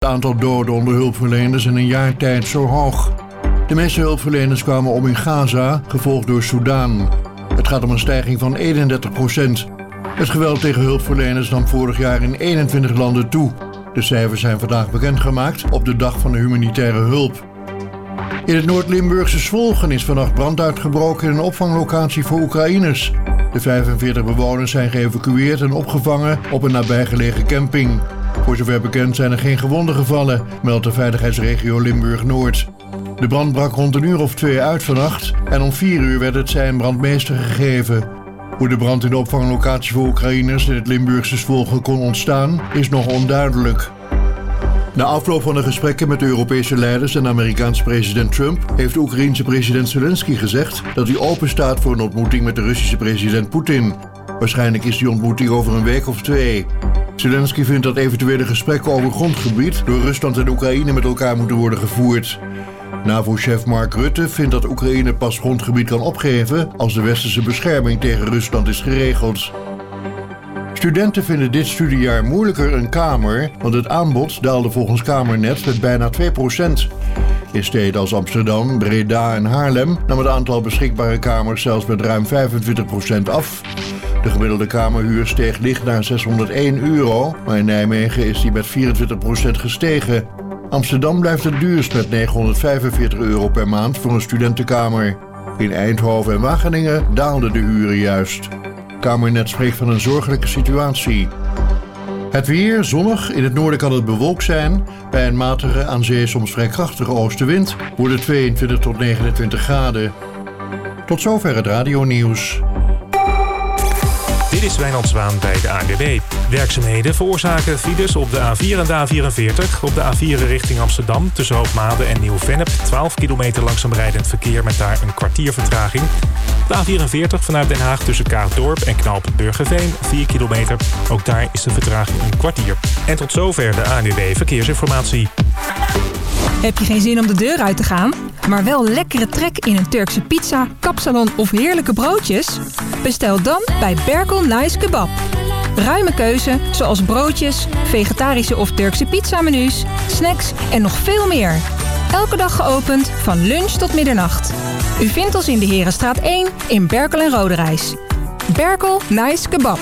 Het aantal doden onder hulpverleners in een jaar tijd zo hoog. De meeste hulpverleners kwamen om in Gaza, gevolgd door Soedan. Het gaat om een stijging van 31%. Het geweld tegen hulpverleners nam vorig jaar in 21 landen toe. De cijfers zijn vandaag bekendgemaakt op de dag van de humanitaire hulp. In het Noord-Limburgse Zwolgen is vannacht brand uitgebroken in een opvanglocatie voor Oekraïners. De 45 bewoners zijn geëvacueerd en opgevangen op een nabijgelegen camping. Voor zover bekend zijn er geen gewonden gevallen, meldt de veiligheidsregio Limburg-Noord. De brand brak rond 1 uur of 2 uit vannacht en om 4 uur werd het sein brandmeester gegeven. Hoe de brand in de opvanglocatie voor Oekraïners in het Limburgse Zwolgen kon ontstaan, is nog onduidelijk. Na afloop van de gesprekken met de Europese leiders en de Amerikaanse president Trump heeft de Oekraïense president Zelensky gezegd dat hij open staat voor een ontmoeting met de Russische president Poetin. Waarschijnlijk is die ontmoeting over een week of 2. Zelensky vindt dat eventuele gesprekken over grondgebied door Rusland en Oekraïne met elkaar moeten worden gevoerd. NAVO-chef Mark Rutte vindt dat Oekraïne pas grondgebied kan opgeven als de westerse bescherming tegen Rusland is geregeld. Studenten vinden dit studiejaar moeilijker een kamer, want het aanbod daalde volgens Kamernet met bijna 2%. In steden als Amsterdam, Breda en Haarlem nam het aantal beschikbare kamers zelfs met ruim 25% af. De gemiddelde kamerhuur steeg licht naar €601, maar in Nijmegen is die met 24% gestegen. Amsterdam blijft het duurst met €945 per maand voor een studentenkamer. In Eindhoven en Wageningen daalden de huren juist. Kamernet spreekt van een zorgelijke situatie. Het weer, zonnig, in het noorden kan het bewolkt zijn. Bij een matige, aan zee soms vrij krachtige oostenwind wordt het 22 tot 29 graden. Tot zover het radionieuws. Dit is Wijnand Zwaan bij de ANWB. Werkzaamheden veroorzaken files op de A4 en de A44. Op de A4 richting Amsterdam tussen Hoogmade en Nieuw-Vennep. 12 kilometer langzaam rijdend verkeer met daar een kwartier vertraging. De A44 vanuit Den Haag tussen Kaagdorp en knooppunt Burgerveen. 4 kilometer. Ook daar is de vertraging een kwartier. En tot zover de ANWB Verkeersinformatie. Heb je geen zin om de deur uit te gaan, maar wel lekkere trek in een Turkse pizza, kapsalon of heerlijke broodjes? Bestel dan bij Berkel Nice Kebab. Ruime keuze, zoals broodjes, vegetarische of Turkse pizzamenu's, snacks en nog veel meer. Elke dag geopend van lunch tot middernacht. U vindt ons in de Herenstraat 1 in Berkel en Roderijs. Berkel Nice Kebab.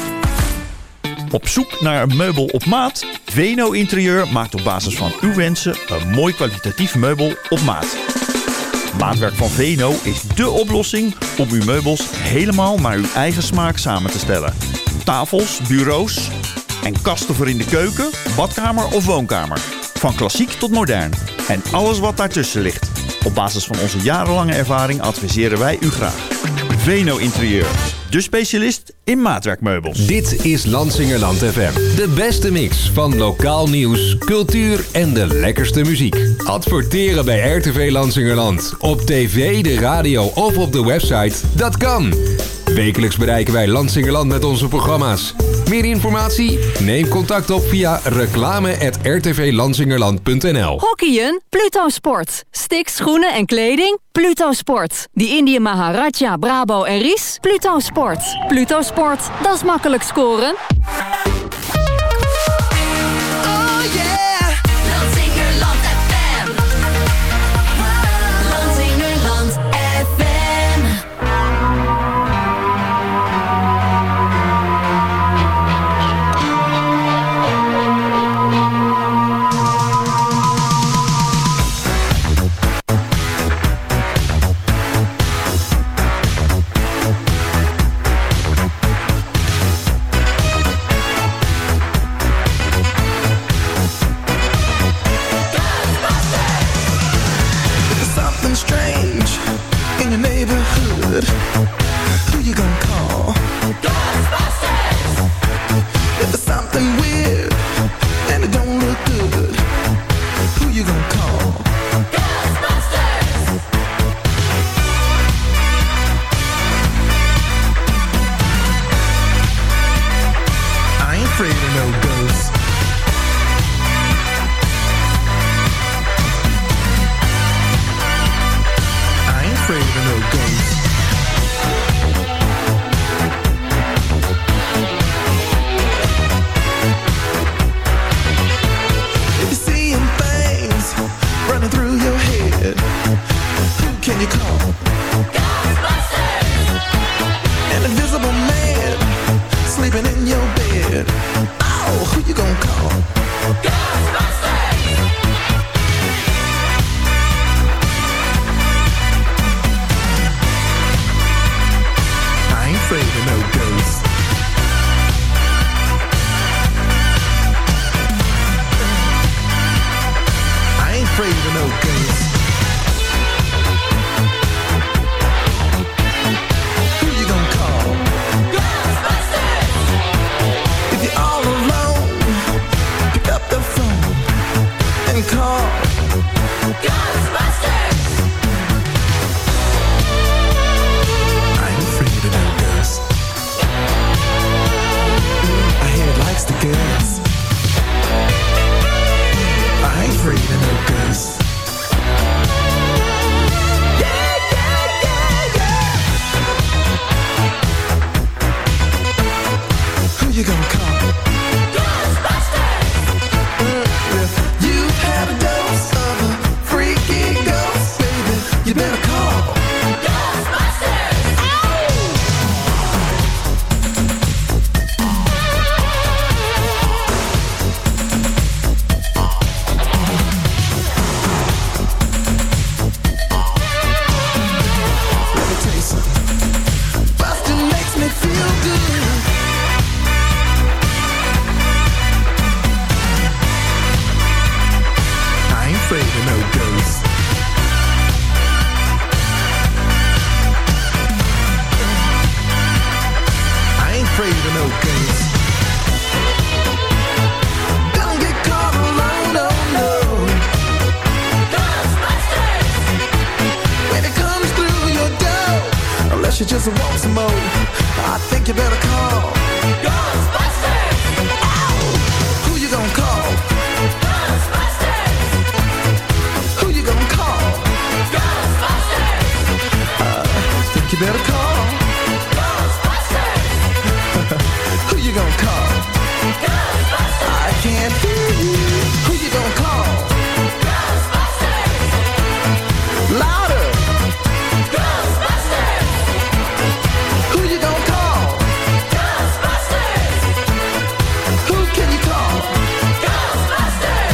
Op zoek naar een meubel op maat? Veno Interieur maakt op basis van uw wensen een mooi kwalitatief meubel op maat. Maatwerk van Veno is dé oplossing om uw meubels helemaal naar uw eigen smaak samen te stellen. Tafels, bureaus en kasten voor in de keuken, badkamer of woonkamer. Van klassiek tot modern en alles wat daartussen ligt. Op basis van onze jarenlange ervaring adviseren wij u graag. Veno Interieur, de specialist in maatwerkmeubels. Dit is Lansingerland FM. De beste mix van lokaal nieuws, cultuur en de lekkerste muziek. Adverteren bij RTV Lansingerland. Op tv, de radio of op de website. Dat kan. Wekelijks bereiken wij Lansingerland met onze programma's. Meer informatie? Neem contact op via reclame@rtvlansingerland.nl. Hockeyen? Pluto Sport. Sticks, schoenen en kleding? Pluto Sport. Die Indië Maharaja, Brabo en Ries? Pluto Sport. Pluto Sport, dat is makkelijk scoren. good. Who you gonna call? Ghostbusters! If you're all alone, pick up the phone and call Ghostbusters! I ain't afraid of no ghosts. I hear it likes the girls. I ain't afraid of no ghosts. Yeah, yeah, yeah, yeah. Who you gonna call? Ghostbusters! If you had a dose of a freaky ghost, baby, you better call Ghostbusters! Let me tell you something. Bustin' makes me feel good. I ain't afraid of no ghosts. I ain't afraid of no ghosts. Don't get caught alone, no, no. Ghostbusters! When it comes through your door, unless you just want some more, I think you better call Ghostbusters! Ow! Who you gonna call? Ghostbusters! Who you gonna call? Ghostbusters! Think you better call Ghostbusters! Who you gonna call? Ghostbusters! I can't hear you. Who you gonna call? Ghostbusters! Louder! Ghostbusters! Who you gonna call? Ghostbusters! Who can you call? Ghostbusters!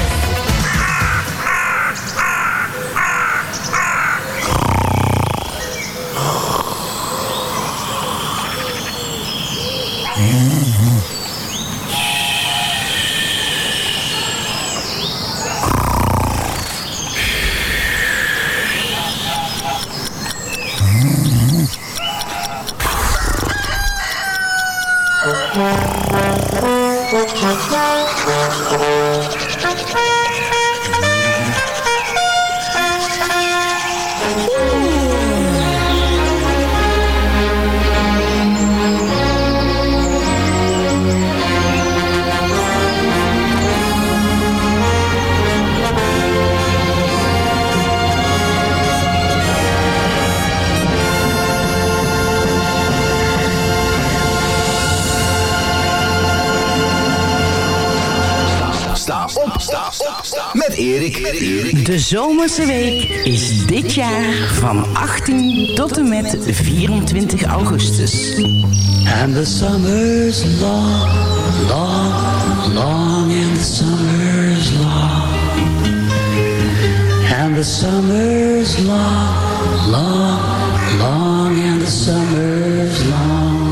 Met Erik. De zomerse week is dit jaar van 18 tot en met 24 augustus. And the summer's long, long, long, and the summer's long. And the summer's long, long, long, and the summer's long.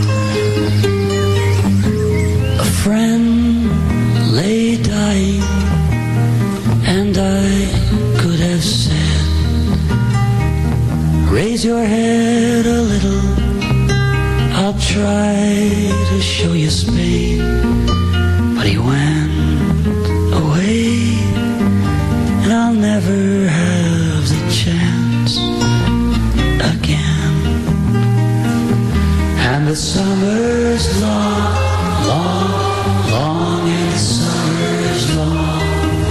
A friend lay dying, and I could have said, raise your head a little, I'll try to show you Spain. But he went away, and I'll never have the chance again. And the summer's long, long, long, and the summer's long.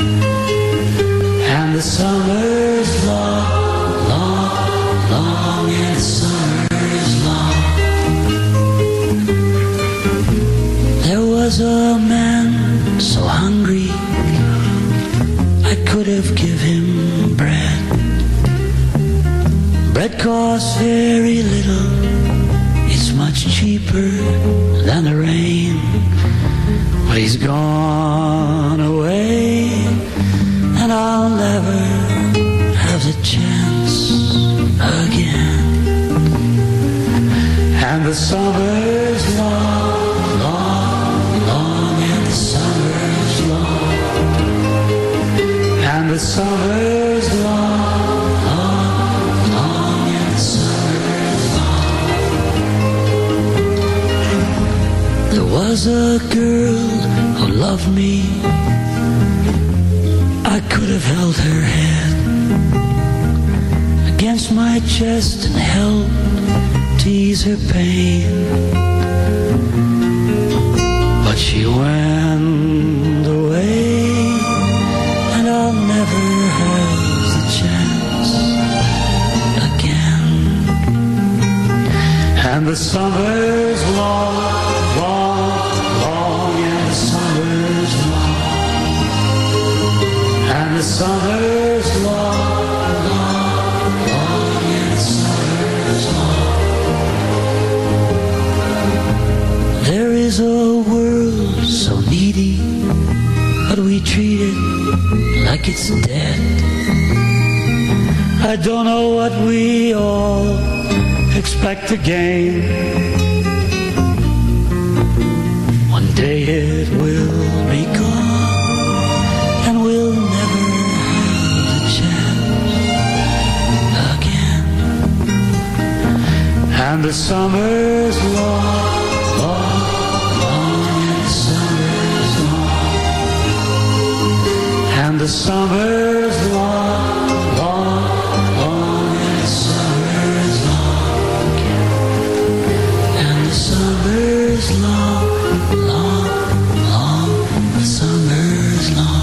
And the summer's long, long, long, and the summer's long. There was a man so hungry, I could have given him bread. Bread costs very little, it's much cheaper than the rain. But he's gone away, and I'll never have the chance again. And the summer's long, long, long, and the summer's long. And the summer's was a girl who loved me. I could have held her head against my chest and helped to ease her pain. But she went away, and I'll never have the chance again. And the summer's long, long, long, and the summer's long, and the summer's long, long, long, and the summer's long. There is a world so needy, but we treat it like it's dead. I don't know what we all expect to gain. One day it will be gone, and we'll never have the chance again. And the summer's long, long, long, and the summer's long, and the summer's long, long, long, and the summer's long, and the summer's long, long, long, the summer's long.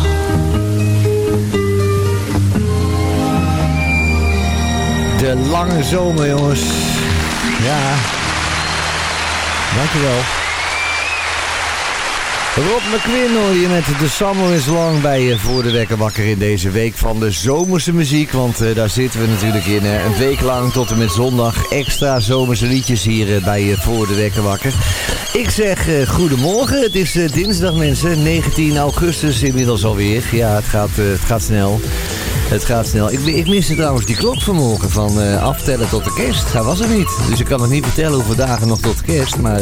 De lange zomer, jongens. Ja. Dankjewel. Rob McQueen hoor je met The Summer is Long bij Voor de Wekker Wakker in deze week van de zomerse muziek. Want daar zitten we natuurlijk in. Een week lang tot en met zondag extra zomerse liedjes hier bij Voor de Wekker Wakker. Ik zeg goedemorgen. Het is dinsdag mensen, 19 augustus inmiddels alweer. Ja, het gaat snel. Het gaat snel. Ik miste trouwens die klok vanmorgen van aftellen tot de kerst. Hij was er niet. Dus ik kan nog niet vertellen hoeveel dagen nog tot de kerst. Maar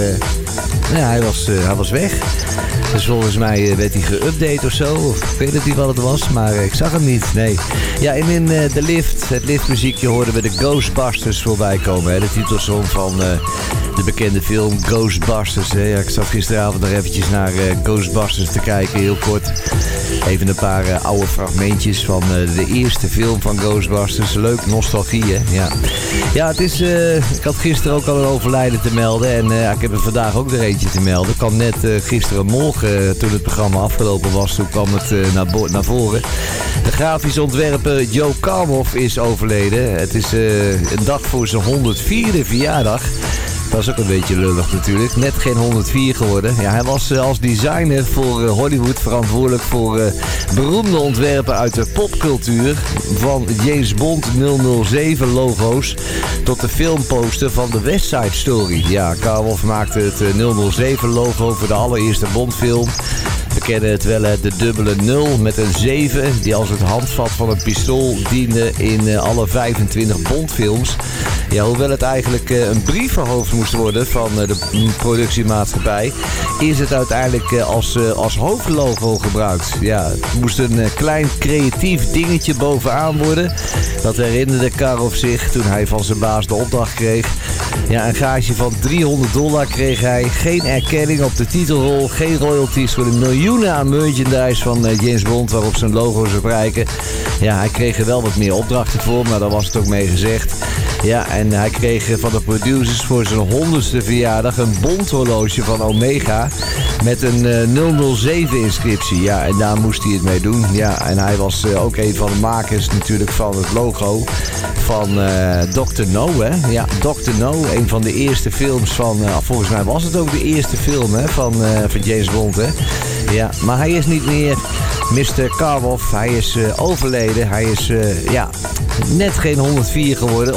ja, hij was weg. Dus volgens mij werd hij geüpdate of zo. Of ik weet het niet wat het was. Maar ik zag hem niet. Nee. Ja, en in de lift, het liftmuziekje, hoorden we de Ghostbusters voorbij komen. Hè? De titelsong van de bekende film Ghostbusters. Hè? Ja, ik zat gisteravond nog eventjes naar Ghostbusters te kijken. Heel kort. Even een paar oude fragmentjes van de eerste film van Ghostbusters. Leuk, nostalgie, hè? Ja, ja, het is... ik had gisteren ook al een overlijden te melden. En ik heb er vandaag ook er eentje te melden. Ik kwam net gisterenmorgen, toen het programma afgelopen was, toen kwam het naar voren. De grafisch ontwerper Joe Carmoff is overleden. Het is een dag voor zijn 104e verjaardag. Dat is ook een beetje lullig natuurlijk. Net geen 104 geworden. Ja, hij was als designer voor Hollywood verantwoordelijk voor beroemde ontwerpen uit de popcultuur. Van James Bond 007 logo's tot de filmposter van de West Side Story. Ja, Carmoff maakte het 007 logo voor de allereerste Bondfilm. We kennen het wel, de dubbele 0 met een 7 die als het handvat van een pistool diende in alle 25 Bondfilms. Ja, hoewel het eigenlijk een brievenhoofd moest worden van de productiemaatschappij, is het uiteindelijk als hoofdlogo gebruikt. Ja, het moest een klein creatief dingetje bovenaan worden. Dat herinnerde Carmoff zich toen hij van zijn baas de opdracht kreeg. Ja, een gage van $300 kreeg hij. Geen erkenning op de titelrol. Geen royalties voor de miljoenen aan merchandise van James Bond waarop zijn logo zou prijken. Ja, hij kreeg er wel wat meer opdrachten voor, maar daar was het ook mee gezegd. Ja, en hij kreeg van de producers voor zijn 100ste verjaardag een Bond-horloge van Omega met een 007 inscriptie. Ja, en daar moest hij het mee doen. Ja, en hij was ook een van de makers natuurlijk van het logo van Dr. No, hè. Ja, Dr. No, een van de eerste films van, volgens mij was het ook de eerste film hè, van James Bond, hè. Ja, maar hij is niet meer Mr. Carmoff. Hij is overleden. Hij is ja, net geen 104 geworden.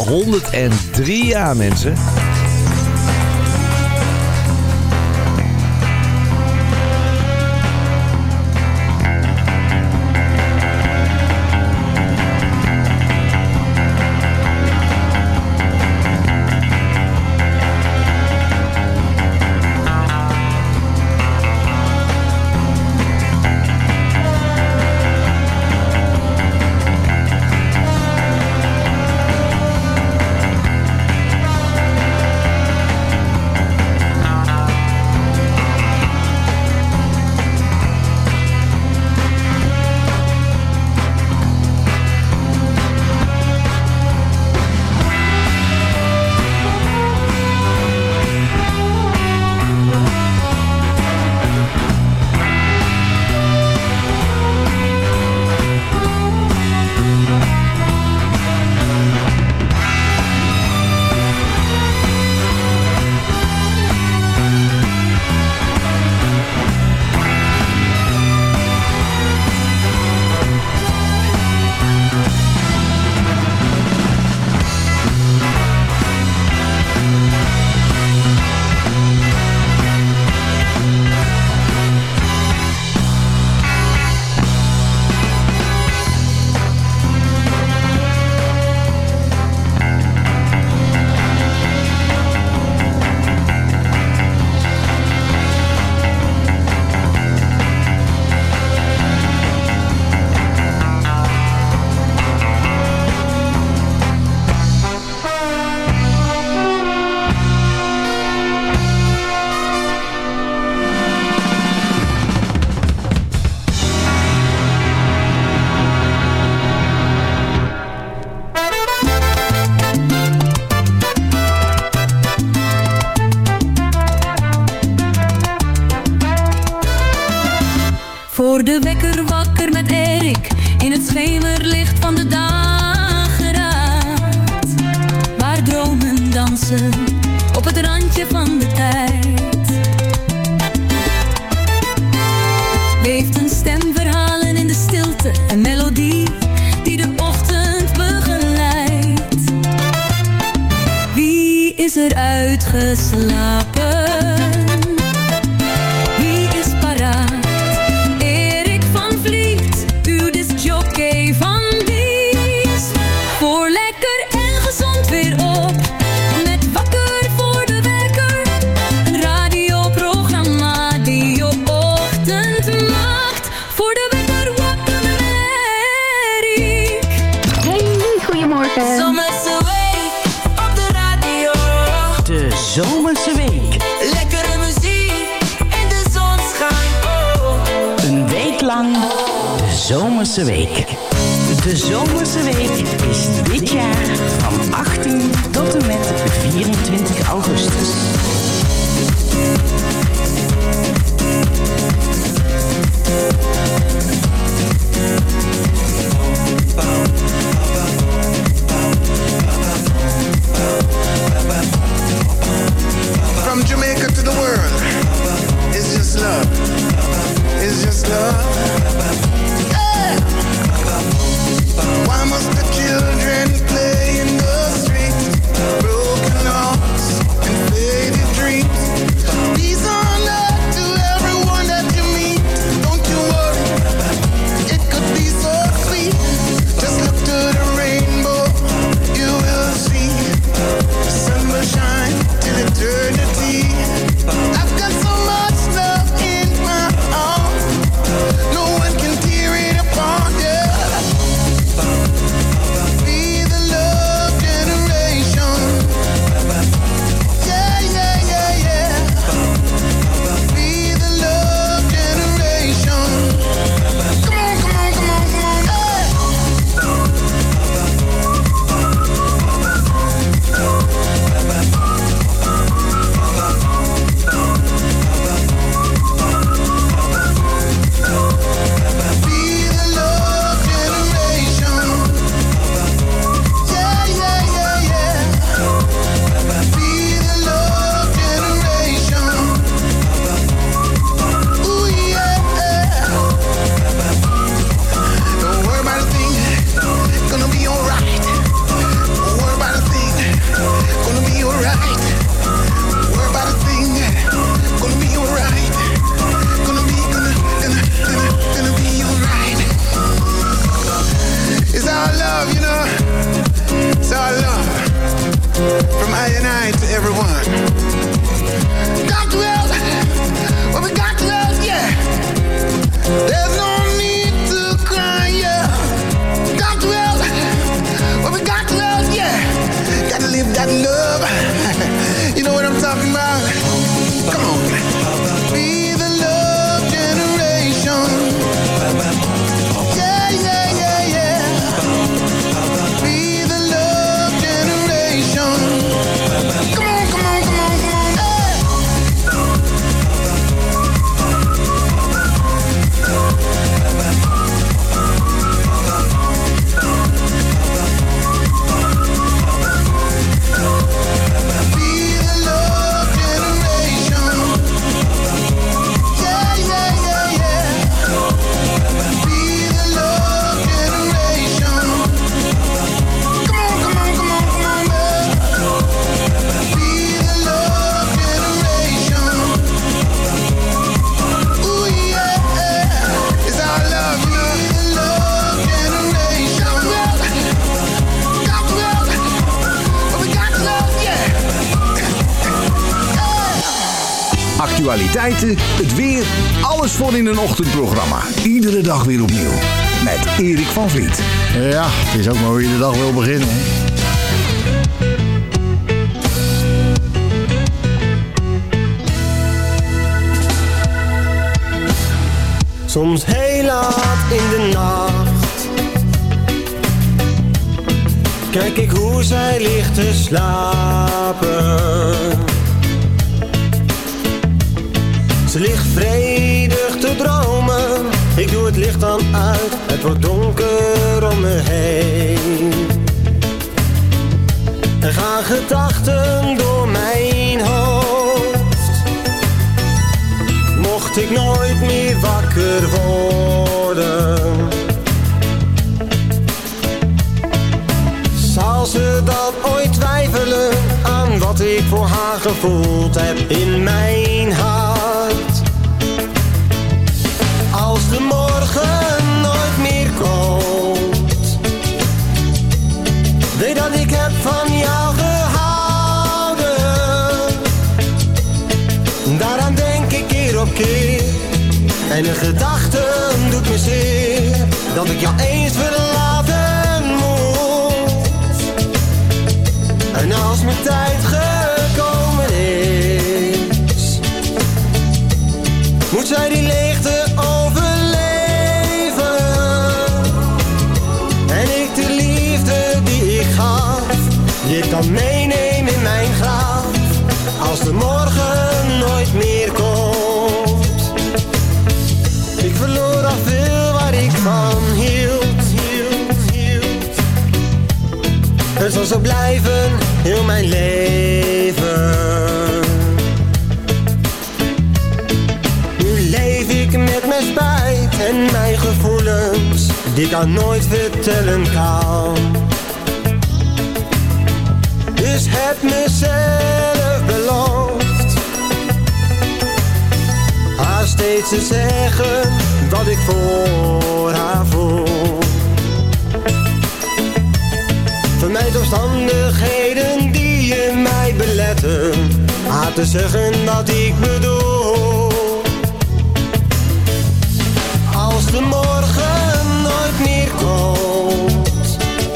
103 jaar, mensen. de wekker wakker met Erik in het schemerlicht van de dageraad. Waar dromen dansen op het randje van de tijd. Weeft een stem verhalen in de stilte, een melodie die de ochtend begeleidt. Wie is er uitgeslapen? Wie is paraat? Erik van Vliet, uw discjockey van dienst. Voor lekker en gezond weer op, met wakker voor de wekker. Een radioprogramma die je ochtend maakt. Voor de wekker wakker met Erik. Hey, goedemorgen. Zomerse week op de radio. De Zomerse Week. Lekkere muziek en de zon schijnt. Oh. Een week lang de Zomerse Week. De Zomerse Week is dit jaar van 18 tot en met 24 augustus. From Jamaica to the world, it's just love. It's just love. Yeah. Why must the children play in the streets? Broken hearts and faded dreams. Peace on earth to everyone that you meet. Don't you worry, it could be so sweet. Just look to the rainbow, you will see. The sun will shine till eternity. I've got so much love in my heart, no one can tear it apart, yeah. Be the love generation. Yeah, yeah, yeah, yeah. Be the love generation. Come on, come on, come on, come on, hey. Be the love generation. Yeah, yeah, yeah, yeah. Be the love generation. Ooh, yeah. Don't worry about a thing, gonna be alright. Don't worry about a thing, gonna be alright. Don't worry about a thing, gonna be alright. Gonna be alright. It's our love, you know. It's our love. From I and I to everyone. Got to help. Well, we got to help, yeah. There's no need to cry, yeah. Got to help. Well, we got to help, yeah. Got to live that love. You know what I'm talking about? Come on. Be the love generation. Yeah, yeah, yeah, yeah. Be the love generation. Come on, come on, come on, come on, hey. Be the love generation. Yeah, yeah, yeah, yeah. Be the love generation. Come on, come on, come on, come on, man. Be the love generation. Ooh, yeah. It's our love, you know. Be the love generation. Got to help. But we got to love, yeah. Actualiteiten, het weer, alles voor in een ochtendprogramma. Iedere dag weer opnieuw. Met Erik van Vliet. Ja, het is ook maar hoe je de dag wil beginnen. Soms heel laat in de nacht kijk ik hoe zij ligt te slapen. Ze ligt vredig te dromen Ik doe het licht dan uit, het wordt donker om me heen. Er gaan gedachten door mijn hoofd. Mocht ik nooit meer wakker worden, zal ze dan ooit twijfelen aan wat ik voor haar gevoeld heb in mijn hart. Als de morgen nooit meer komt, weet dat ik heb van jou gehouden. Daaraan denk ik keer op keer, en de gedachte doet me zeer, dat ik jou eens verlaten moet. En als mijn tijd gekomen is, moet zij die leegte overleven. En ik de liefde die ik gaf, die ik dan meeneem in mijn graf. Als de morgen nooit meer komt. Ik verloor al veel waar ik van hield. Het zal zo blijven, heel mijn leven. Nu leef ik met mijn spijt en mijn gevoelens, die ik aan nooit vertellen kan. Dus heb mezelf beloofd haar steeds te zeggen wat ik voor haar voel. Vermijd omstandigheden die je mij beletten haar te zeggen wat ik bedoel. Als de morgen nooit meer komt,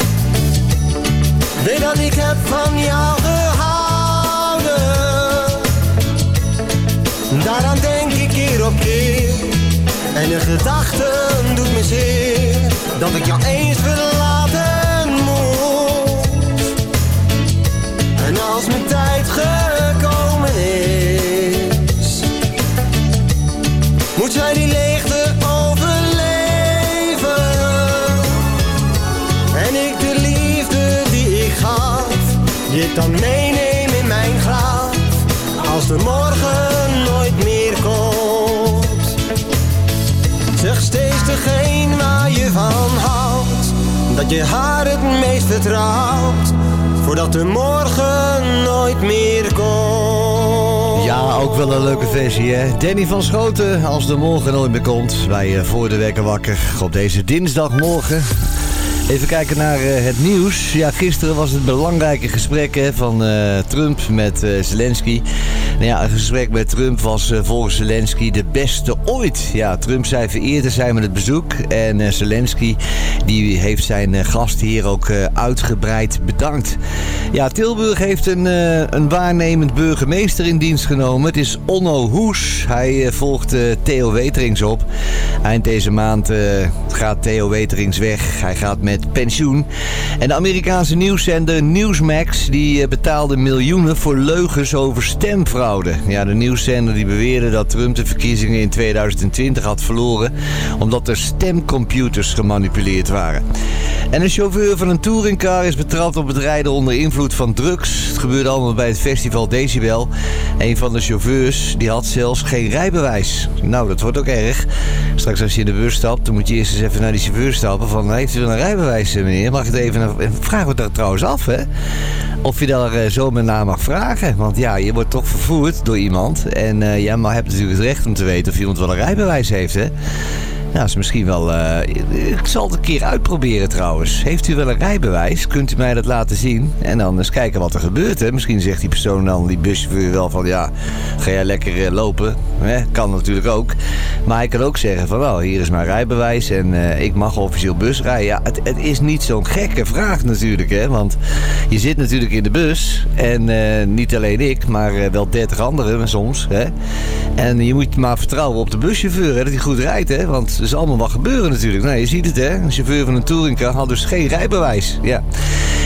weet dat ik heb van jou gehouden. Daaraan denk ik keer op keer, en de gedachte doet me zeer, dat ik jou eens verlaten moet. En als mijn tijd gekomen is, moet zij die leegte overleven. En ik de liefde die ik gaf, die ik dan meeneem in mijn graf. Als de morgen nooit meer komt. Zeg steeds degene waar je van houdt, dat je haar het meest vertrouwt, voordat de morgen nooit meer komt. Ja, ook wel een leuke versie, hè? Danny van Schoten, als de morgen nooit meer komt. Bij Voor de Wekker Wakker op deze dinsdagmorgen. Even kijken naar het nieuws. Ja, gisteren was het belangrijke gesprek van Trump met Zelensky. Nou ja, een gesprek met Trump was volgens Zelensky de beste ooit. Ja, Trump zei vereerd te zijn met het bezoek. En Zelensky die heeft zijn gast hier ook uitgebreid bedankt. Ja, Tilburg heeft een waarnemend burgemeester in dienst genomen. Het is Onno Hoes. Hij volgt Theo Weterings op. Eind deze maand gaat Theo Weterings weg. Hij gaat met pensioen. En de Amerikaanse nieuwszender Newsmax die betaalde miljoenen voor leugens over stemfraude. Ja, de nieuwszender die beweerde dat Trump de verkiezingen in 2020 had verloren omdat er stemcomputers gemanipuleerd waren. En een chauffeur van een touringcar is betrapt op het rijden onder invloed van drugs. Het gebeurde allemaal bij het festival Decibel. Een van de chauffeurs die had zelfs geen rijbewijs. Nou, dat wordt ook erg. Straks als je in de bus stapt, dan moet je eerst eens even naar die chauffeur stappen van, heeft u wel een rijbewijs, meneer? Mag ik het even vragen we dat trouwens af, hè? Of je daar zo met naam mag vragen. Want ja, je wordt toch vervoerd door iemand. En jij hebt natuurlijk het recht om te weten of iemand wel een rijbewijs heeft, hè? Nou, is misschien wel... ik zal het een keer uitproberen trouwens. Heeft u wel een rijbewijs? Kunt u mij dat laten zien? En dan eens kijken wat er gebeurt, hè? Misschien zegt die persoon dan, die buschauffeur wel van, ja, ga jij lekker lopen? Hè? Kan natuurlijk ook. Maar hij kan ook zeggen van, wel, hier is mijn rijbewijs en ik mag officieel bus rijden. Ja, het is niet zo'n gekke vraag natuurlijk, hè? Want je zit natuurlijk in de bus en niet alleen ik, maar wel 30 anderen soms, hè? En je moet maar vertrouwen op de buschauffeur, hè? Dat hij goed rijdt, hè? Want er is allemaal wat gebeuren natuurlijk. Nou, je ziet het, hè? Een chauffeur van een touringcar had dus geen rijbewijs. Ja.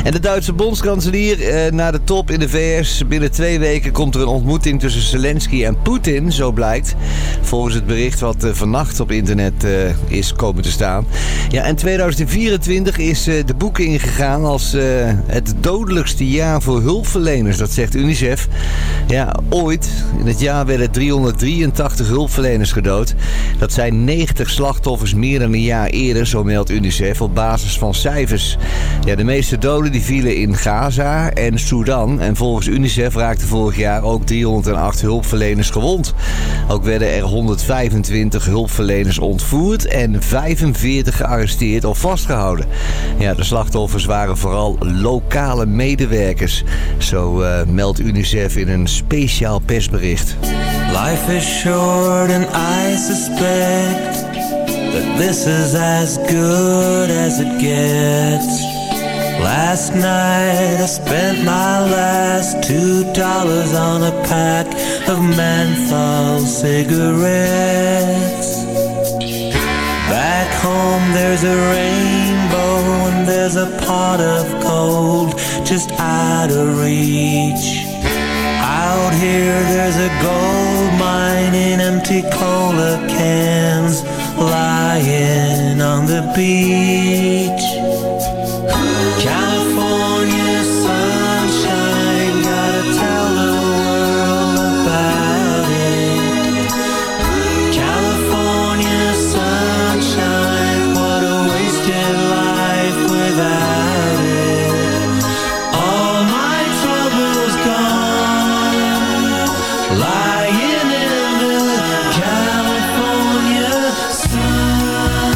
En de Duitse bondskanselier naar de top in de VS. Binnen 2 weken komt er een ontmoeting tussen Zelensky en Poetin, zo blijkt. Volgens het bericht wat vannacht op internet is komen te staan. Ja, en 2024 is de boeken ingegaan als het dodelijkste jaar voor hulpverleners. Dat zegt UNICEF. Ja, ooit, in het jaar werden 383 hulpverleners gedood. Dat zijn 90 slachtoffers meer dan een jaar eerder, zo meldt UNICEF, op basis van cijfers. Ja, de meeste doden die vielen in Gaza en Sudan. En volgens UNICEF raakten vorig jaar ook 308 hulpverleners gewond. Ook werden er 125 hulpverleners ontvoerd en 45 gearresteerd of vastgehouden. Ja, de slachtoffers waren vooral lokale medewerkers. Zo meldt UNICEF in een speciaal persbericht. Life is short and I suspect that this is as good as it gets. Last night I spent my last $2 on a pack of menthol cigarettes. Back home there's a rainbow and there's a pot of gold just out of reach. Out here there's a gold mine in empty cola cans lying on the beach. California sunshine, gotta tell the world about it. California sunshine, what a wasted life without it. All my troubles gone, lying in the California sun.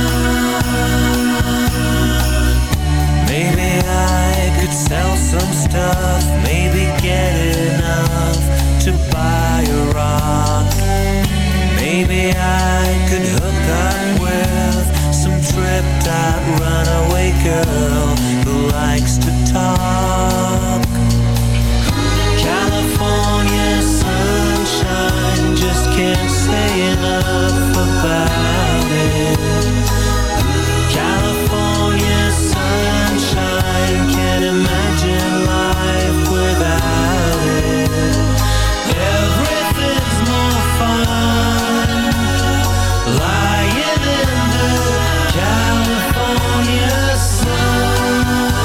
Maybe I could sell some stuff, maybe get enough to buy a rock. Maybe I could hook up with some tripped out runaway girl who likes to talk. California sunshine, just can't say enough about it. California sunshine, can't imagine life without it. Everything's more fun lying in the California sun.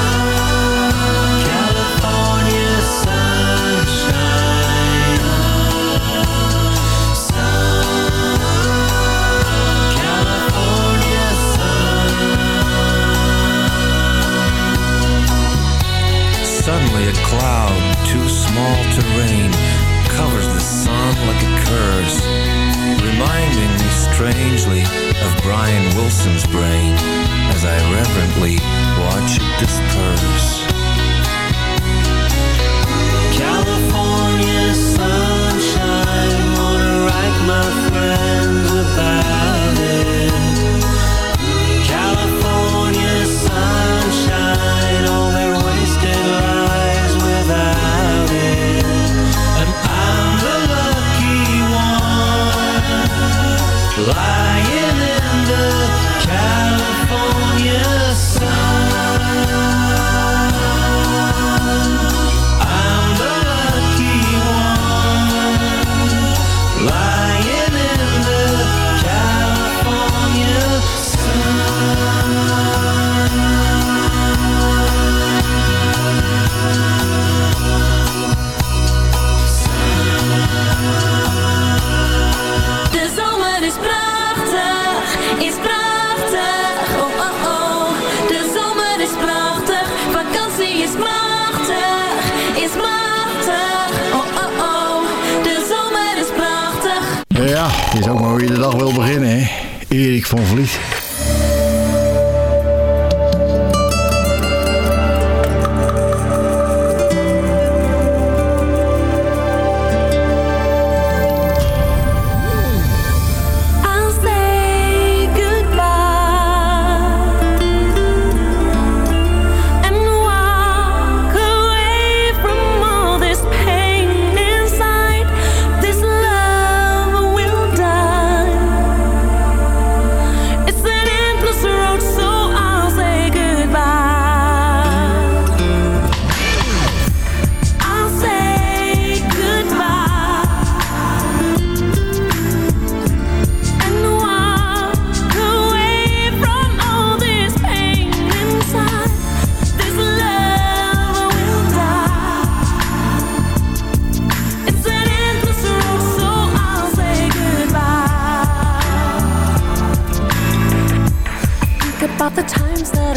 California sunshine. California sun. Suddenly a cloud too small to rain covers the sun like a curse, reminding me strangely of Brian Wilson's brain as I reverently watch it disperse. California sunshine, wanna write my friends about it. California sunshine, all their wasted lives without it. And I'm the lucky one, lying in the California sun. I'm the lucky one, lying in the California sun. De zomer is prachtig, oh oh oh. De zomer is prachtig, vakantie is machtig, oh oh oh. De zomer is prachtig. Ja, het is ook maar hoe je de dag wil beginnen, hè. Erik van Vliet. I'll say goodbye and walk away from all this pain inside. This love will die. It's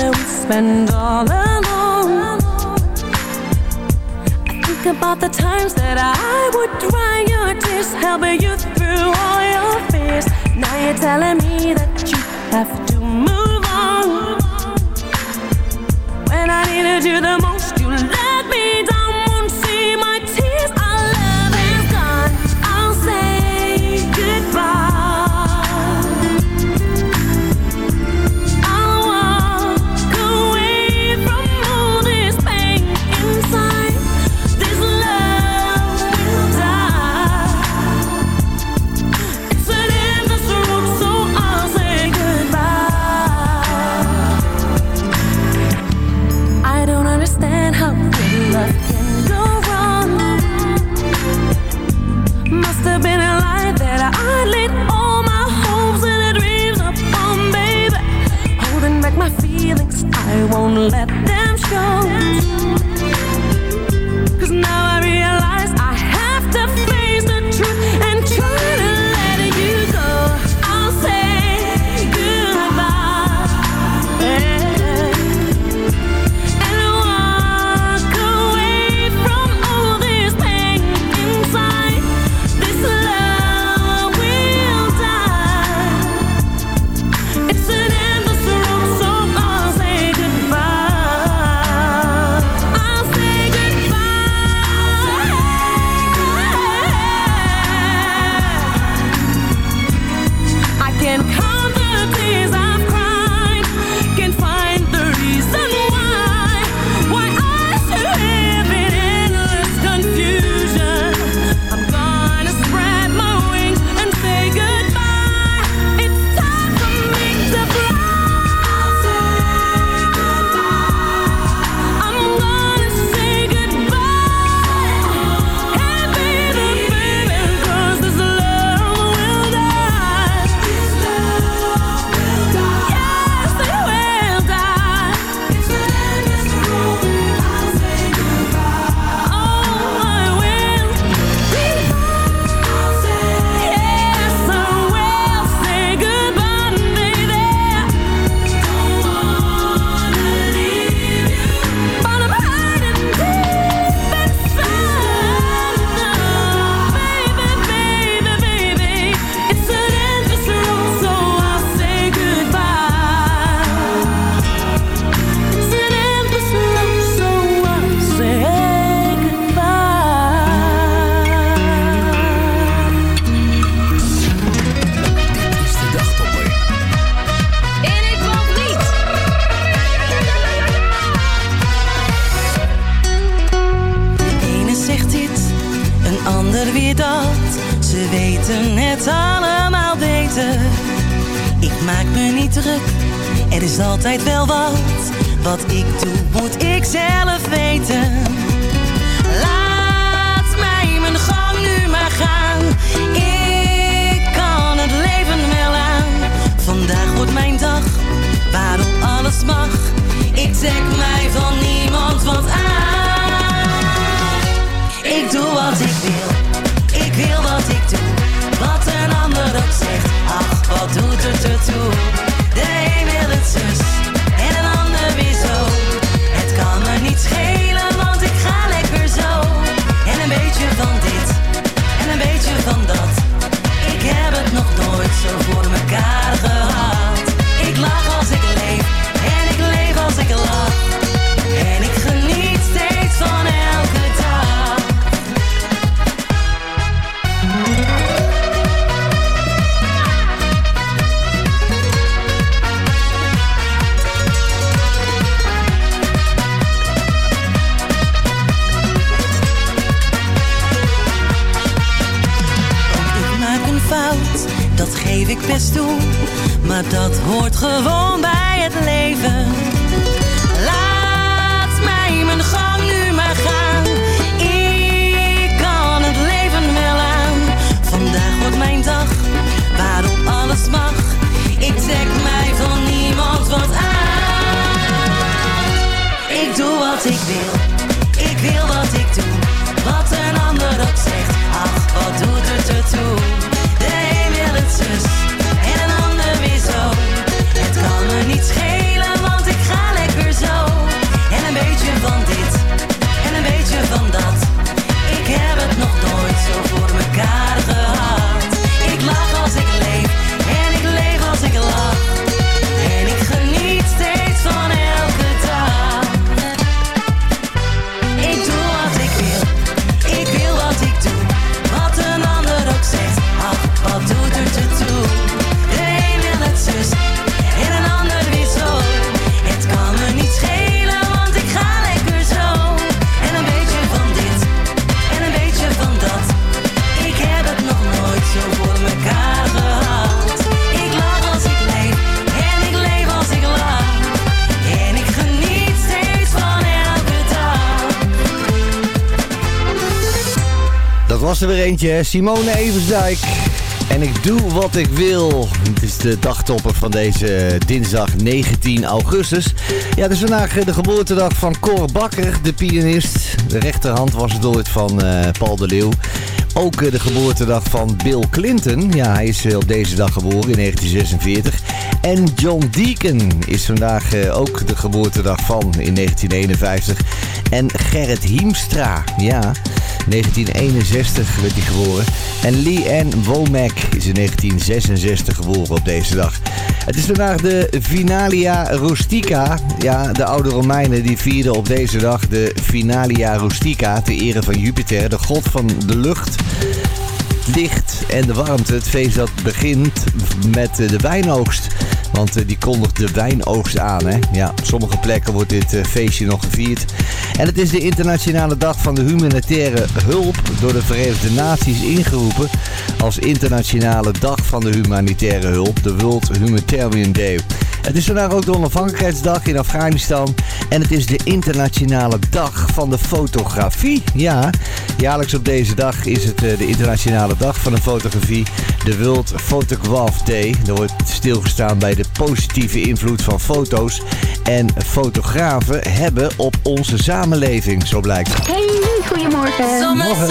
where we spend all alone. I think about the times that I would dry your tears, helping you through all your fears. Now you're telling me that you have to move on. When I needed you the most, you let me down. Won't see my tears, our love is gone. I'll say goodbye. I'll walk away from all this pain inside. This love will die. It's an endless road, so I'll say goodbye. I don't understand how good love can go wrong. Must have been a lie that I laid all my hopes and the dreams upon, baby. Holding back my feelings, I won't let them show. 'Cause now I realize I have to face the truth and try to let you go. I'll say goodbye, and walk away from all this pain inside. This love will die. It's an endless road, so I'll say goodbye. I'll say goodbye. I can count the tears I've cried, can find the reason why I should live in endless confusion. I'm gonna spread my wings and say goodbye. It's time for me to fly. I'm gonna say goodbye. Hey baby, baby, 'cause this love will die. This love will die. Yes, it will die. It's an endless road. I'll say goodbye. Oh, I will. I'll say yes, I will say goodbye, baby. Don't wanna leave you, but I'm hiding deep inside. Baby, baby, baby, it's an endless road, so I'll say goodbye. It's an endless road, so I'll say goodbye. Erik van Vliet. De ene zegt dit, een ander weer dat. Ze weten het allemaal beter. Ik maak me niet druk, er is altijd wel wat. Wat ik doe, moet ik zelf weten. Laat mij mijn gang nu maar gaan. Ik kan het leven wel aan. Vandaag wordt mijn dag, waarop alles mag. Ik trek mij van niemand wat aan. Ik doe wat ik wil, ik wil wat ik doe. Wat een ander ook zegt, ach wat doet het ertoe. De een wil het zus en een ander weer zo. Het kan me niet schelen, want ik ga lekker zo. En een beetje van dit en een beetje van dat. Ik heb het nog nooit zo voor mekaar gehad. Ik lach als ik leef en ik leef als ik lach. En ik geniet steeds van elke dag. Dat geef ik best toe, maar dat hoort gewoon bij het leven. Laat mij mijn gang nu maar gaan. Ik kan het leven wel aan. Vandaag wordt mijn dag, waarop alles mag. Ik trek mij van niemand wat aan. Ik doe wat ik wil, ik wil wat ik doe. Wat een ander ook zegt, ach wat doet het ertoe. De een wil het zus en een ander weer zo. Het kan me niet schelen, want ik ga lekker. was er weer eentje, hè? Simone Eversdijk. En ik doe wat ik wil. Het is de dagtopper van deze dinsdag 19 augustus. Ja, het is vandaag de geboortedag van Cor Bakker, de pianist. De rechterhand was het ooit van Paul de Leeuw. Ook de geboortedag van Bill Clinton. Ja, hij is op deze dag geboren in 1946. En John Deacon is vandaag ook de geboortedag van in 1951. En Gerrit Hiemstra, ja, 1961 werd hij geboren. En Leanne Womack is in 1966 geboren op deze dag. Het is vandaag de Finalia Rustica. Ja, de oude Romeinen die vierden op deze dag de Finalia Rustica ter ere van Jupiter, de god van de lucht, het licht en de warmte. Het feest dat begint met de wijnoogst. Want die kondigt de wijnoogst aan. Hè? Ja, op sommige plekken wordt dit feestje nog gevierd. En het is de internationale dag van de humanitaire hulp door de Verenigde Naties ingeroepen als internationale dag van de humanitaire hulp, de World Humanitarian Day. Het is vandaag ook de onafhankelijkheidsdag in Afghanistan en het is de internationale dag van de fotografie. Ja, jaarlijks op deze dag is het de internationale dag van de fotografie, de World Photograph Day. Er wordt stilgestaan bij de positieve invloed van foto's en fotografen hebben op onze samenleving, zo blijkt. Hey, goedemorgen. Morgen.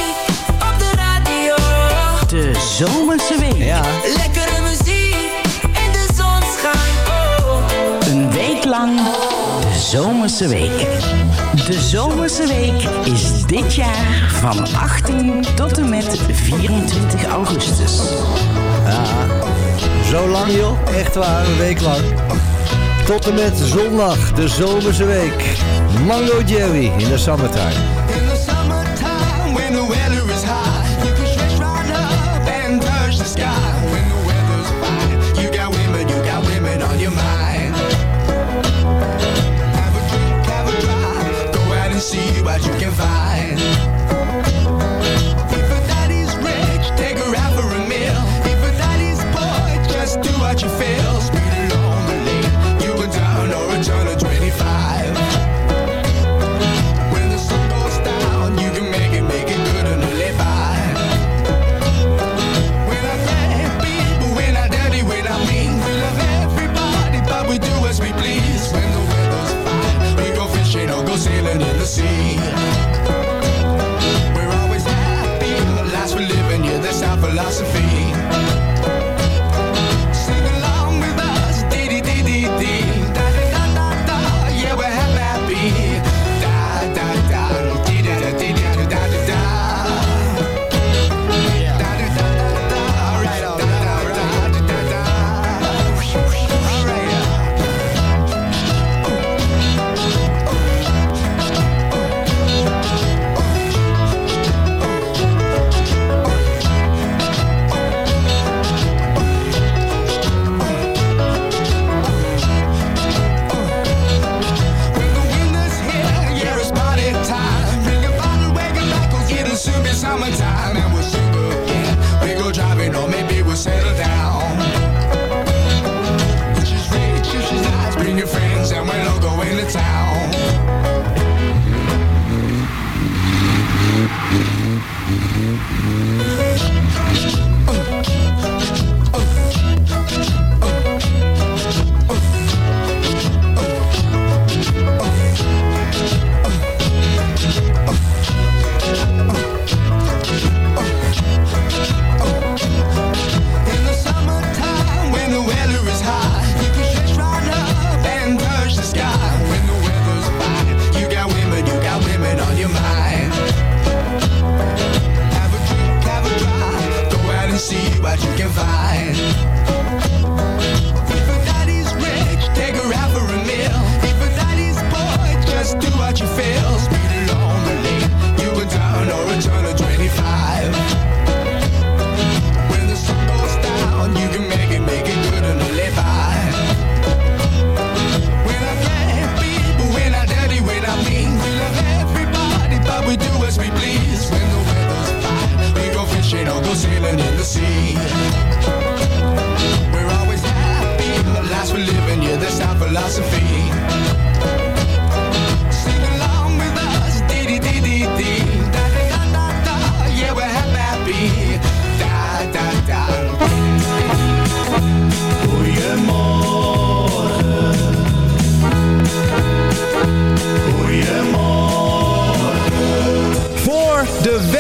De Zomerse Week. Ja. Lekkere muziek en de zon schijnt. Oh. Een week lang de Zomerse Week. De Zomerse Week is dit jaar van 18 tot en met 24 augustus. Ja, zo lang joh, echt waar, een week lang. Tot en met zondag, de Zomerse Week. Mango Jerry in de summertime. In the summertime when the weather is high, you can stretch right up and touch the sky. When the weather's fine, you got women on your mind. Have a drink, have a drive, go out and see what you can find. If a daddy's rich, take her out for a meal. If a daddy's poor, just do what you feel. Speed along the lane, you go down or a turn of 25. When the sun goes down, you can make it good and live by. We're not bad people, we're not dirty, we're not mean. We love everybody, but we do as we please. When the weather's fine, we go fishing or go sailing in the sea. We're always happy, the lives we're living, yeah, that's our philosophy. Sing along with us, dee-dee-dee-dee-dee. Da-da-da-da-da, yeah, we're happy. Da-da-da, dee-da-da-dee-da-da-da-da. Da-da-da-da-da, right on, da-da-da-da-da. All right.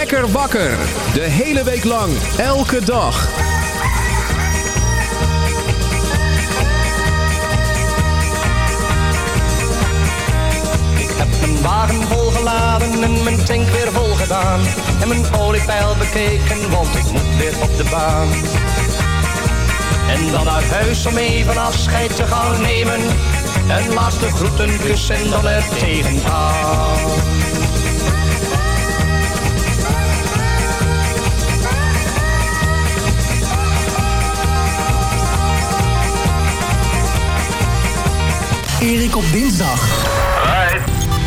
Lekker wakker. De hele week lang, elke dag. Ik heb mijn wagen volgeladen en mijn tank weer vol gedaan. En mijn oliepeil bekeken, want ik moet weer op de baan. En dan naar huis om even afscheid te gaan nemen. Een laatste groet, een kus en dan er tegenaan. Erik op dinsdag. Right.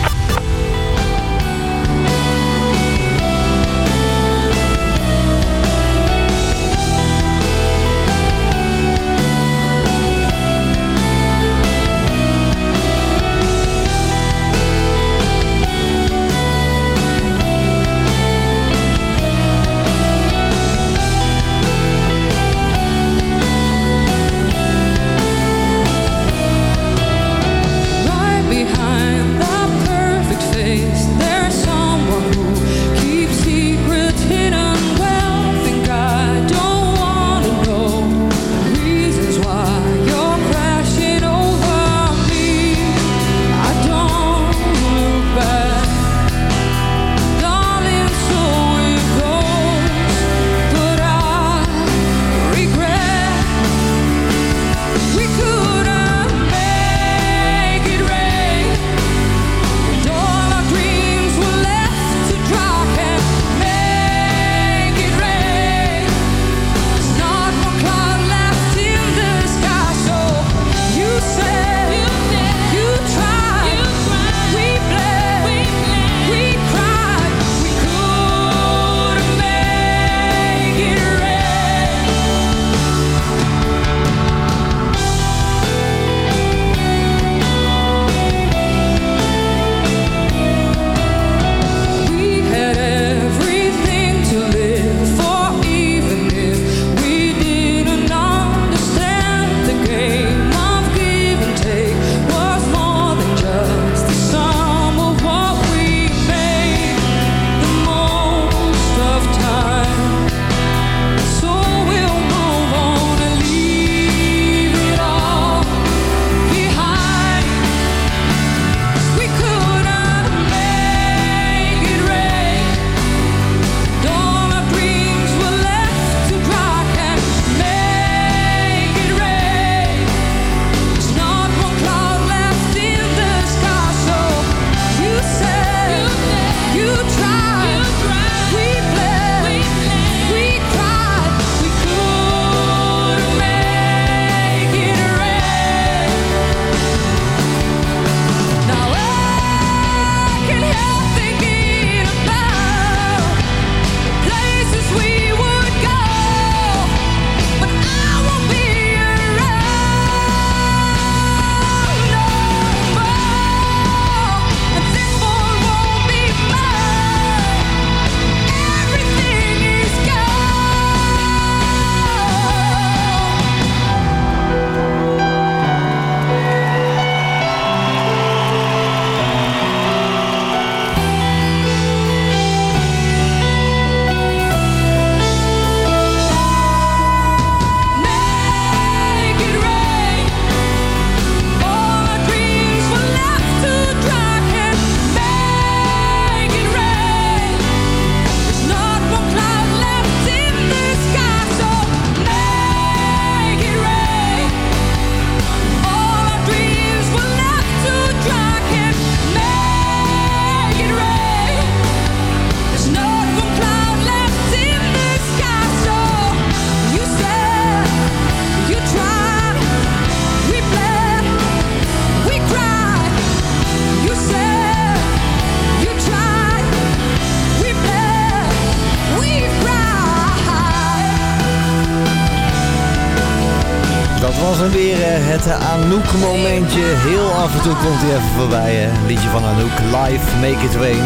was weer het Anouk momentje. Heel af en toe komt hij even voorbij. Hè? Een liedje van Anouk, live, Make It Rain.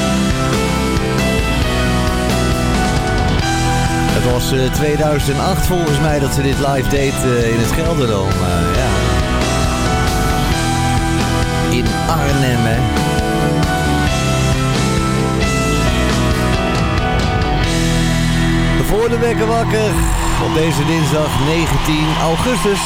Het was 2008 volgens mij dat ze dit live deed in het Gelderdoom. Ja. In Arnhem, hè. voor de wekker wakker op deze dinsdag 19 augustus.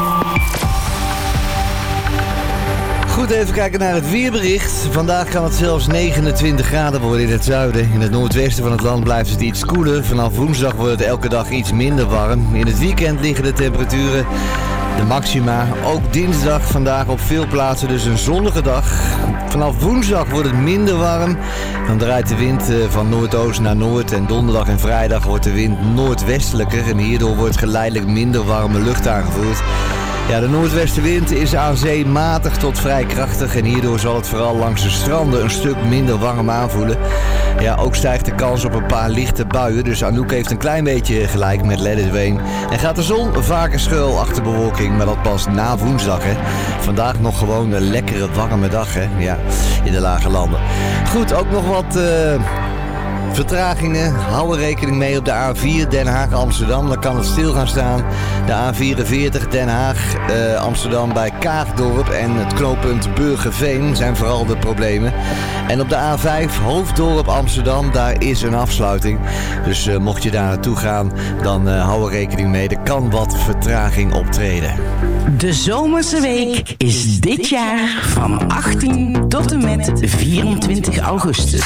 Goed, even kijken naar het weerbericht. Vandaag kan het zelfs 29 graden worden in het zuiden. In het noordwesten van het land blijft het iets koeler. Vanaf woensdag wordt het elke dag iets minder warm. In het weekend liggen de temperaturen, de maxima, ook dinsdag vandaag op veel plaatsen dus een zonnige dag. Vanaf woensdag wordt het minder warm. Dan draait de wind van noordoost naar noord en donderdag en vrijdag wordt de wind noordwestelijker. En hierdoor wordt geleidelijk minder warme lucht aangevoerd. Ja, de noordwestenwind is aan zee matig tot vrij krachtig en hierdoor zal het vooral langs de stranden een stuk minder warm aanvoelen. Ja, ook stijgt de kans op een paar lichte buien, dus Anouk heeft een klein beetje gelijk met Let It Rain. En gaat de zon vaker schuil achter bewolking, maar dat pas na woensdag, hè. Vandaag nog gewoon een lekkere warme dag, hè. Ja, in de lage landen. Goed, ook nog wat vertragingen. Hou er rekening mee op de A4 Den Haag-Amsterdam. Dan kan het stil gaan staan. De A44 Den Haag-Amsterdam bij Kaagdorp en het knooppunt Burgerveen zijn vooral de problemen. En op de A5 Hoofddorp Amsterdam, daar is een afsluiting. Dus mocht je daar naartoe gaan, dan hou er rekening mee. Er kan wat vertraging optreden. De Zomerse Week is dit jaar van 18 tot en met 24 augustus.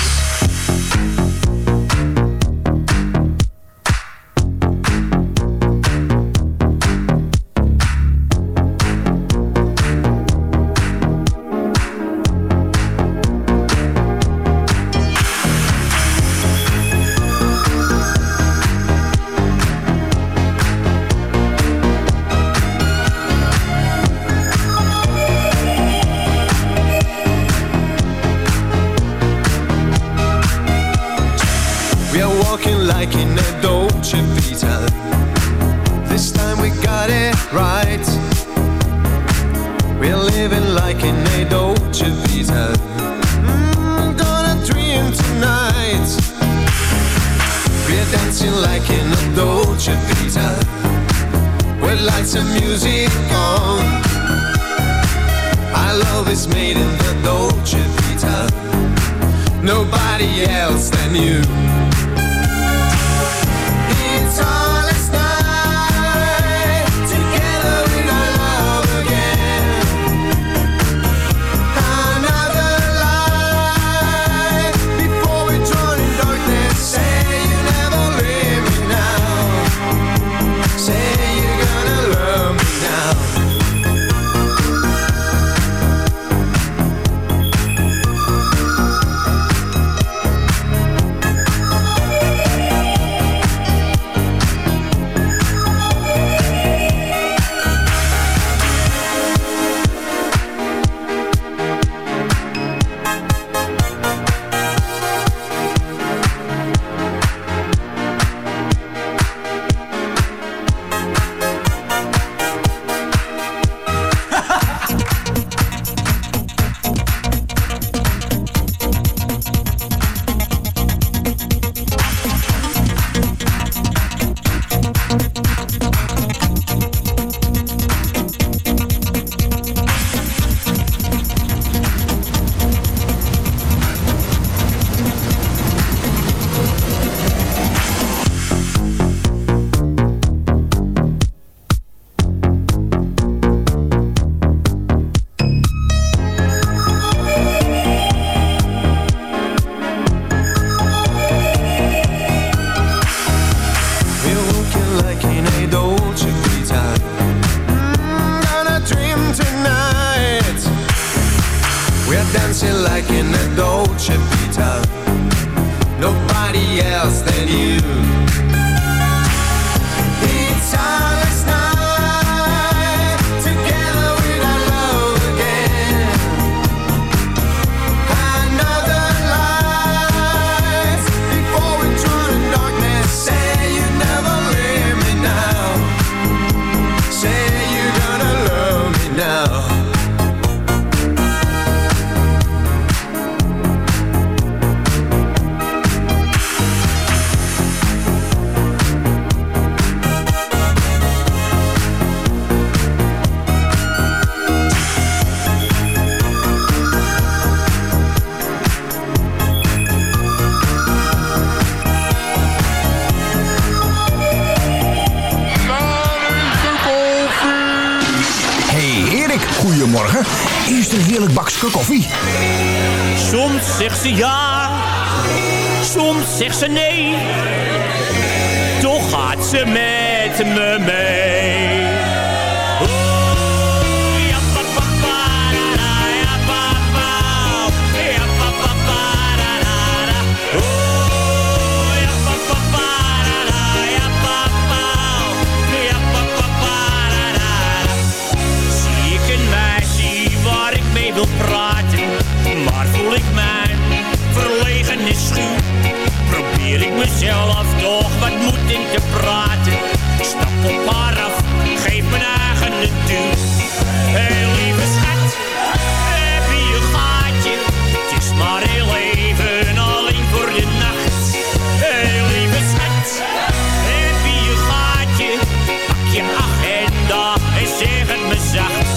heerlijk bakje koffie. Soms zegt ze ja, soms zegt ze nee. Toch gaat ze met me mee. Wil praten, maar voel ik mijn verlegenis schuw. Probeer ik mezelf toch wat moed in te praten. Stap op haar af, geef mijn eigen een duw. Hey lieve schat, heb je een gaatje? Het is maar heel even, alleen voor de nacht. Hey lieve schat, heb je een gaatje? Pak je agenda en zeg het me zacht.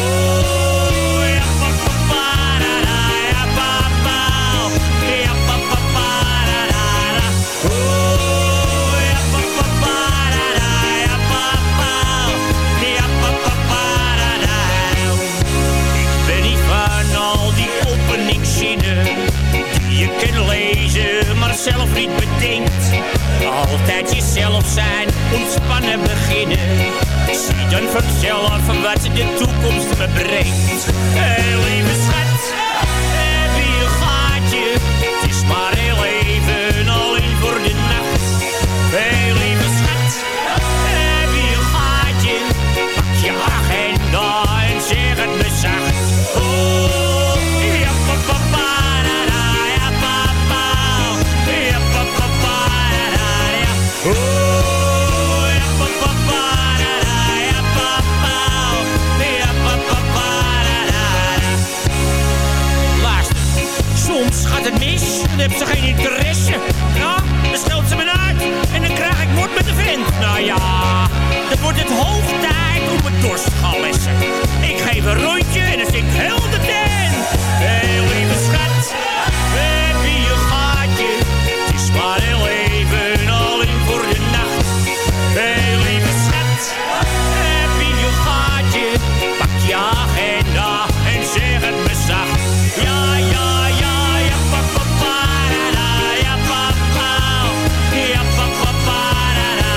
Zelf niet bedenkt. Altijd jezelf zijn, ontspannen beginnen. Zie dan vanzelf wat de toekomst me brengt. Hey lieve schat, heb je een gaatje? Het is maar heel even, alleen voor de nacht. Hey lieve schat, heb je een gaatje? Pak je agenda en zeg het me zacht. Soms gaat het mis, dan heeft ze geen interesse. Nou, dan stelt ze me uit en dan krijg ik moord met de vent. Nou ja, dan wordt het hoog tijd om mijn dorst te gaan lessen. Ik geef een rondje en dan zit ik heel de tent. Hey lieve schat, heb je een gaatje? Het is maar heel even, alleen voor de nacht. Hey lieve schat, heb je een gaatje? Pak je agenda en zeg het me zacht. Ja, ja, ja, ja, papa, da, ja, papa, ja, papa, da,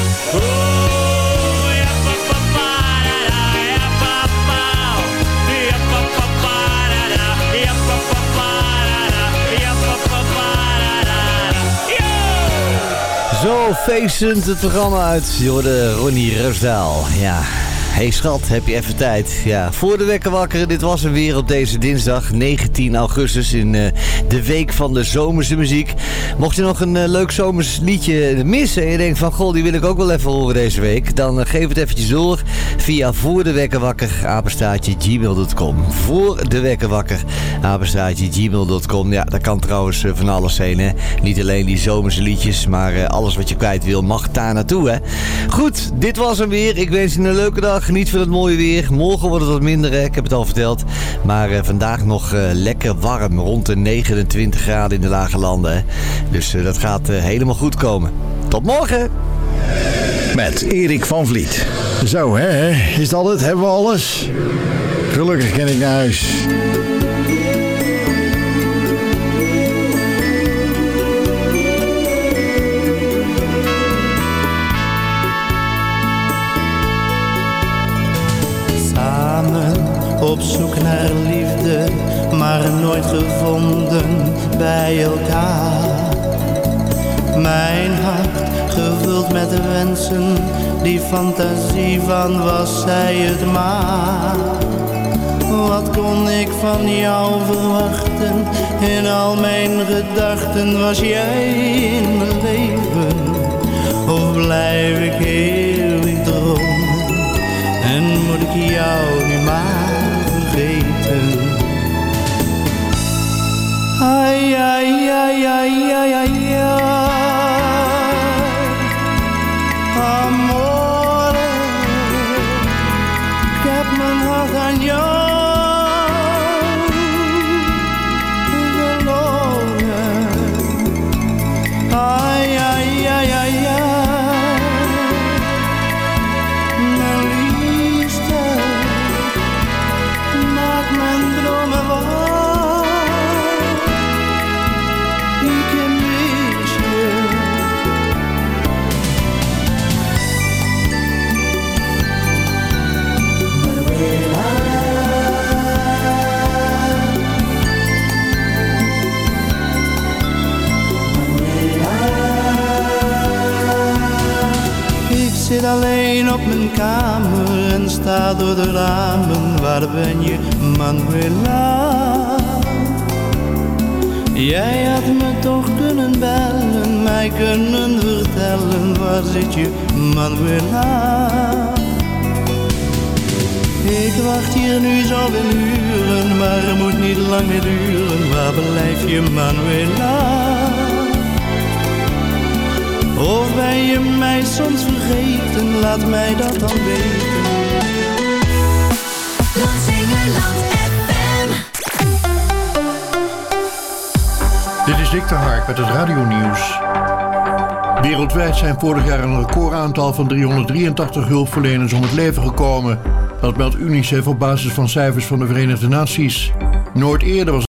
oh, ja, papa, da, ja, papa, ja, papa, da, ja, papa, da, ja, papa, da, Zo feestend het programma uit. Je hoorde Ronnie Rosdaal. Ja. Hey schat, heb je even tijd? Ja, voor de wekker wakker. Dit was hem weer op deze dinsdag 19 augustus in de week van de zomerse muziek. Mocht je nog een leuk zomers liedje missen en je denkt van goh, die wil ik ook wel even horen deze week. Dan geef het eventjes door via voordewekkerwakker@gmail.com. Voor de wekker wakker @gmail.com. Ja, daar kan trouwens van alles zijn, hè. Niet alleen die zomerse liedjes, maar alles wat je kwijt wil mag daar naartoe, hè. Goed, dit was hem weer. Ik wens je een leuke dag. Geniet van het mooie weer. Morgen wordt het wat minder, hè? Ik heb het al verteld. Maar vandaag nog lekker warm. Rond de 29 graden in de lage landen. Hè? Dus dat gaat helemaal goed komen. Tot morgen! Met Erik van Vliet. Zo, hè? Is dat het? Hebben we alles? Gelukkig kan ik naar huis. Op zoek naar liefde, maar nooit gevonden bij elkaar. Mijn hart gevuld met wensen, die fantasie van was zij het maar. Wat kon ik van jou verwachten? In al mijn gedachten was jij in mijn leven. Of blijf ik eeuwig dromen en moet ik jou nu maar vergeten? Ai, ai, ai, ai, ai, ai, ai. Amore, ik heb mijn hart aan jou verloren. Ai, ai, ai, ai, ai. Mijn liefste, maak mijn droom zit alleen op mijn kamer en sta door de ramen. Waar ben je, Manuela? Jij had me toch kunnen bellen, mij kunnen vertellen. Waar zit je, Manuela? Ik wacht hier nu zoveel uren, maar het moet niet lang meer duren. Waar blijf je, Manuela? Of ben je mij soms vergeten, laat mij dat dan weten. Lansingerland FM. Dit is Dick de Hark met het radionieuws. Wereldwijd zijn vorig jaar een recordaantal van 383 hulpverleners om het leven gekomen. Dat meldt UNICEF op basis van cijfers van de Verenigde Naties. Nooit eerder was